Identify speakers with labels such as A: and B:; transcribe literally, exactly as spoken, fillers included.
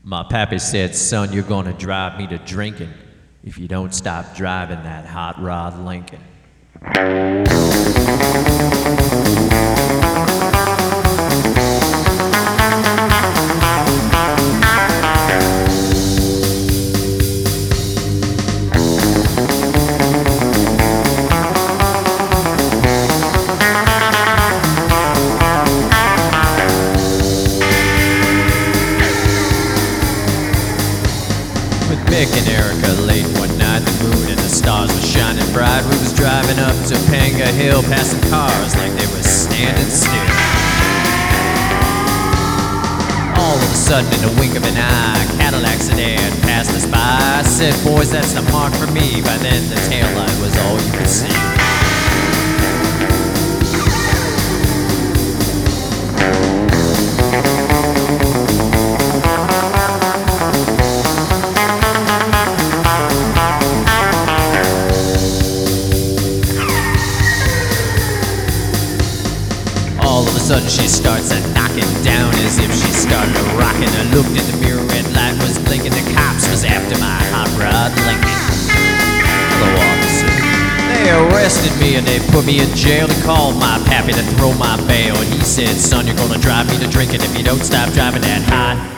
A: My pappy said, son, you're gonna drive me to drinking if you don't stop driving that hot rod Lincoln. With Mick and Erica late one night, the moon and the stars were shining bright. We was driving up Topanga Hill, passing cars like they were standing still. All of a sudden, in the wink of an eye, a Cadillac sedan passed us by. I said, boys, that's the mark for me. By then, the taillight was all you could see. All of a sudden she starts a knocking down as if she started a rocking. I looked in the mirror, red light was blinking. The cops was after my hot rod Lincoln. Hello, officer. They arrested me and they put me in jail. They called my pappy to throw my bail. And he said, son, you're gonna drive me to drinking if you don't stop driving that hot